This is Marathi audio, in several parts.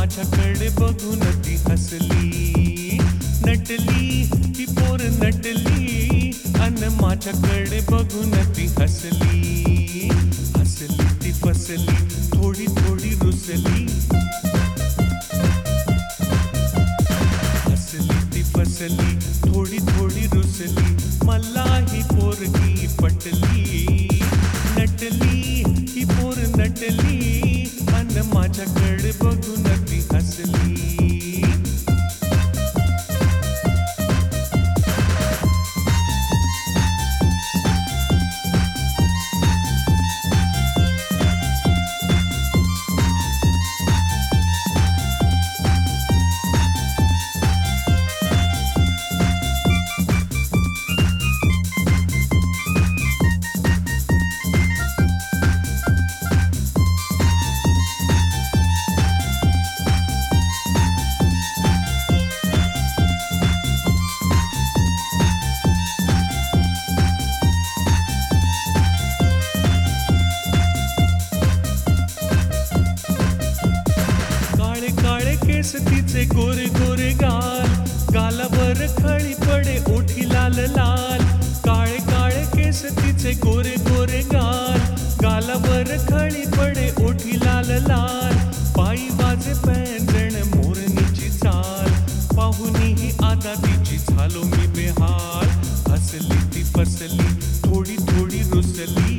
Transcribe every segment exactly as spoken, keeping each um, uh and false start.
माझ्याकडे बघून ती हसली. नटली ती पोर नटली अन माझ्याकडे बघून ती हसली. हसली ती फसली थोडी थोडी रुसली. हसली ती फसली थोडी थोडी रुसली. मला ही पोरगी पटली. नटली ही पोर नटली अन माझ्याकडे बघून ती हसली. केस तिचे गोरे गोरे गाल. गालावर खळी पडे ओठी लाल लाल. काळे काळे केस तिचे गोरे गोरे गाल. गालावर खळी पडे ओठी लाल लाल. पायी वाजे पैंजण मोरणीची चाल. पाहुनी ही आदा तिची झालो मी बेहाल. हसली ती फसली थोडी थोडी रुसली.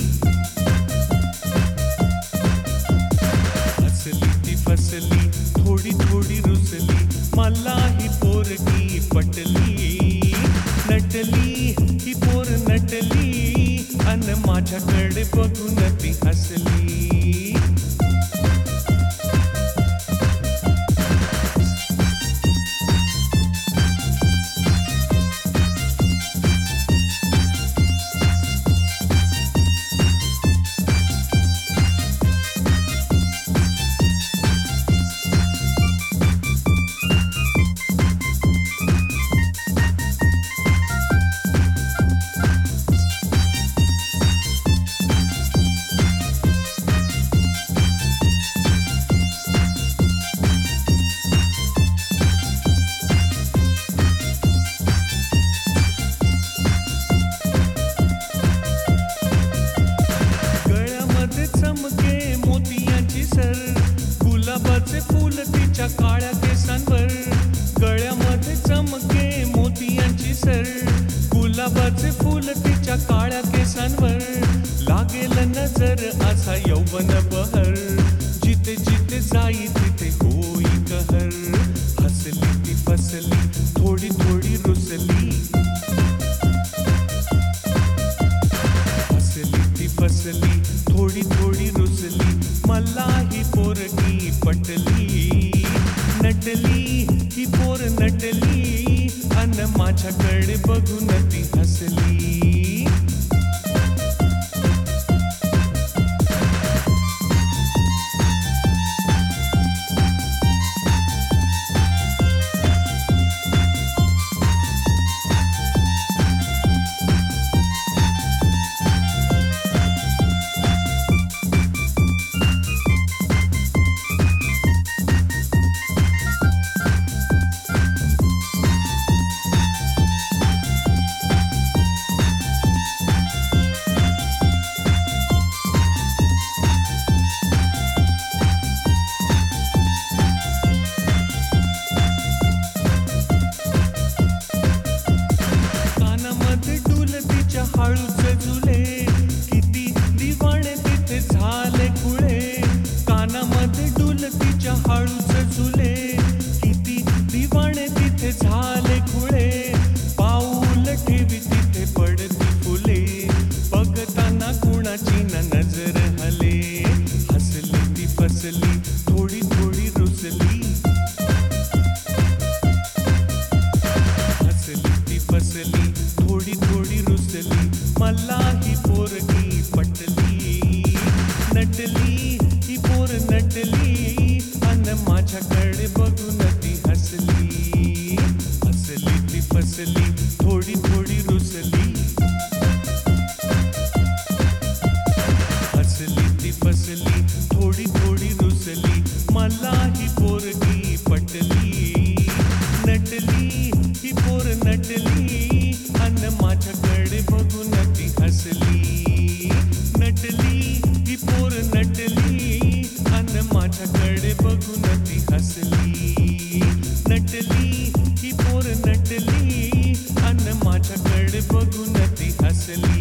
हसली ती फसली थोडी थोडी रुसली. मला ही पोरगी पटली. नटली ही पोर नटली अन माझ्याकडे बघून ती हसली. चमके मोतियांची सर. गुलाबाचे फूल तिच्या काळ्या केसांवर. गळ्यामध्ये चमके मोतियांची सर. गुलाबाचे फूल तिच्या काळ्या केसांवर. लागेल नजर असा यौवन बहर. जिथे जिथे जाई तिथे होई कहर. हसली ती फसली थोडी थोडी रुसली. हसली ती फसली थोडी थोडी रुसली. मला ही पोरगी पटली. नटली ही पोर नटली अन माझ्याकडे बघून ती हसली. हळूचे झुले किती दिवाणे तिथे झाले खुळे. कानामध्ये डुल तिच्या हळूचे झुले. किती दिवाणे तिथे झाले खुळे. पाऊल ठेवी तिथे पडती फुले. बघताना कुणाची न नजर हले. हसली ती फसली थोडी थोडी रुसली. हसली ती फसली थोडी थोडी रुसली. मला ही पोरगी पटली. नटली ही पोर नटली अन माझ्याकडे बघून ती हसली. हसली ती फसली थोडी थोडी रुसली. हसली ती फसली थोडी थोडी रुसली. मला ही पोरगी बसली अन माझ्याकडे बघून ती हसली.